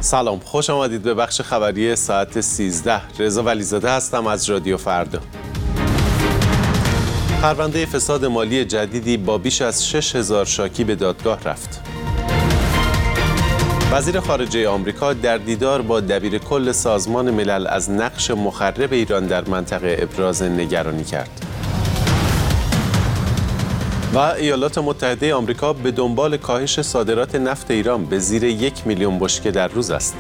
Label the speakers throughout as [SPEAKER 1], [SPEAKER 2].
[SPEAKER 1] سلام، خوش آمدید به بخش خبری ساعت 13. رضا ولیزاده هستم از رادیو فردا. پرونده فساد مالی جدیدی با بیش از 6000 شاکی به دادگاه رفت. وزیر خارجه آمریکا در دیدار با دبیر کل سازمان ملل از نقش مخرب ایران در منطقه ابراز نگرانی کرد. و ایالات متحده آمریکا به دنبال کاهش صادرات نفت ایران به زیر 1 میلیون بشکه در روز است.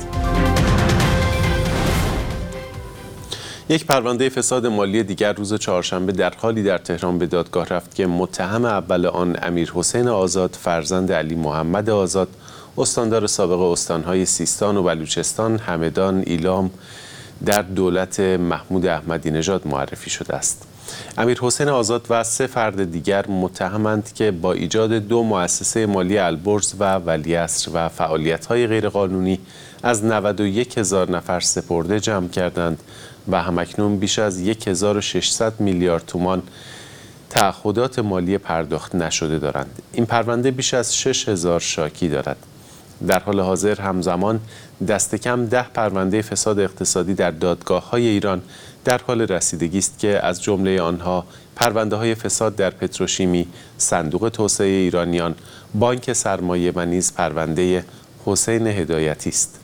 [SPEAKER 1] یک پرونده فساد مالی دیگر روز چهارشنبه در حالی در تهران به دادگاه رفت که متهم اول آن امیرحسین آزاد فرزند علی محمد آزاد، استاندار سابق استانهای سیستان و بلوچستان، همدان، ایلام در دولت محمود احمدی نژاد معرفی شده است. امیرحسین آزاد و 3 فرد دیگر متهمند که با ایجاد 2 مؤسسه مالی البرز و ولیعصر و فعالیت‌های غیرقانونی از 91,000 نفر سپرده جمع کردند و همکنون بیش از 1600 میلیارد تومان تعهدات مالی پرداخت نشده دارند. این پرونده بیش از 6000 شاکی دارد. در حال حاضر همزمان دست کم 10 پرونده فساد اقتصادی در دادگاه‌های ایران در حال رسیدگی است که از جمله آنها پرونده‌های فساد در پتروشیمی، صندوق توسعه ایرانیان، بانک سرمایه و نیز پرونده حسین هدایتی است.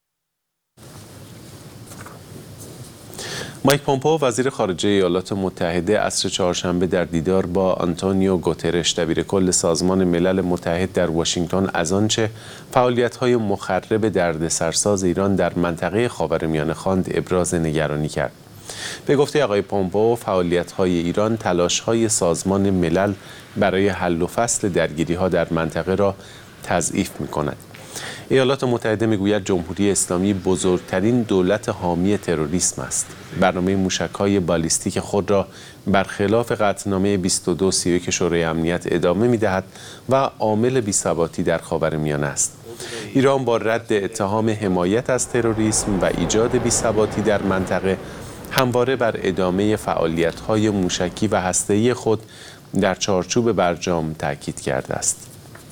[SPEAKER 1] مایک پومپئو وزیر خارجه ایالات متحده عصر چهارشنبه در دیدار با آنتونیو گوترش دبیر کل سازمان ملل متحد در واشنگتن از آنچه فعالیت‌های مخرب دردسرساز ایران در منطقه خاورمیانه خواند ابراز نگرانی کرد. به گفته آقای پومپئو، فعالیت‌های ایران تلاش‌های سازمان ملل برای حل و فصل درگیری‌ها در منطقه را تضعیف می‌کند. ایالات متحده میگوید جمهوری اسلامی بزرگترین دولت حامی تروریسم است. برنامه موشک‌های بالیستیک خود را برخلاف قطعنامه 2231 شورای امنیت ادامه می‌دهد و عامل بی‌ثباتی در خاورمیانه است. ایران با رد اتهام حمایت از تروریسم و ایجاد بی‌ثباتی در منطقه همواره بر ادامه فعالیت‌های موشکی و هسته‌ای خود در چارچوب برجام تاکید کرده است.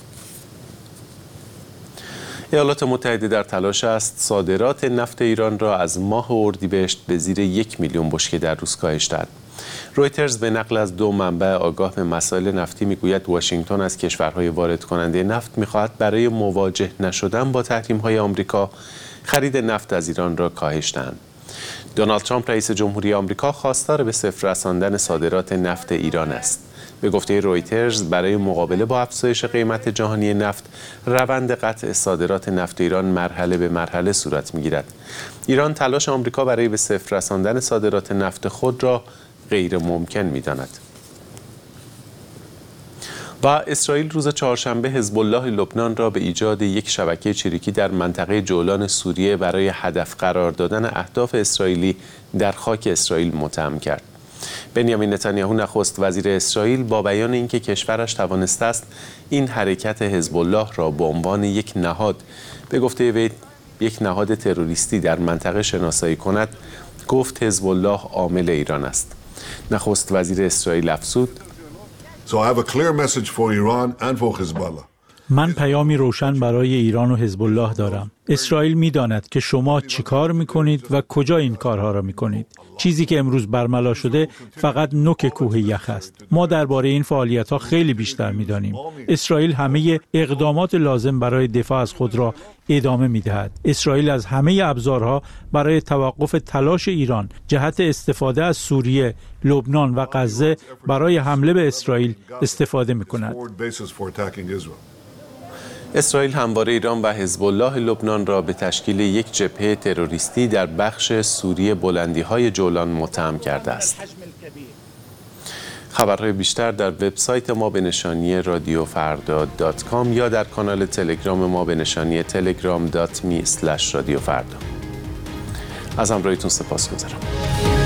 [SPEAKER 1] ایالات متحده در تلاش است صادرات نفت ایران را از ماه اردیبهشت به زیر 1 میلیون بشکه در روز کاهش دهد. رویترز به نقل از 2 منبع آگاه به مسائل نفتی میگوید واشنگتن از کشورهای وارد کننده نفت میخواهد برای مواجه نشدن با تحریم‌های آمریکا خرید نفت از ایران را کاهش دهند. دونالد ترامپ رئیس جمهوری آمریکا خواستار به صفر رساندن صادرات نفت ایران است. به گفته رویترز برای مقابله با افزایش قیمت جهانی نفت، روند قطع صادرات نفت ایران مرحله به مرحله صورت می‌گیرد. ایران تلاش آمریکا برای به صفر رساندن صادرات نفت خود را غیر ممکن می‌داند. و اسرائیل روز چهارشنبه حزب الله لبنان را به ایجاد یک شبکه چریکی در منطقه جولان سوریه برای هدف قرار دادن اهداف اسرائیلی در خاک اسرائیل متهم کرد. بنیامین نتانیاهو نخست وزیر اسرائیل با بیان اینکه کشورش توانسته است این حرکت حزب الله را به عنوان یک نهاد به گفته وی یک نهاد تروریستی در منطقه شناسایی کند، گفت حزب الله عامل ایران است. نخست وزیر اسرائیل افزود:
[SPEAKER 2] من پیامی روشن برای ایران و حزب الله دارم. اسرائیل می‌داند که شما چیکار می‌کنید و کجا این کارها را می‌کنید. چیزی که امروز برملا شده فقط نوک کوه یخ است. ما درباره این فعالیت‌ها خیلی بیشتر می‌دانیم. اسرائیل همه اقدامات لازم برای دفاع از خود را ادامه می‌دهد. اسرائیل از همه ابزارها برای توقف تلاش ایران جهت استفاده از سوریه، لبنان و غزه برای حمله به اسرائیل استفاده می‌کند.
[SPEAKER 1] اسرائیل همواره ایران و حزب الله لبنان را به تشکیل یک جبهه تروریستی در بخش سوری بلندی‌های جولان متهم کرده است. خبرهای بیشتر در وبسایت ما به نشانی radiofrda.com یا در کانال تلگرام ما به نشانی telegram.me/radiofrda. از همراهیتون سپاسگزارم.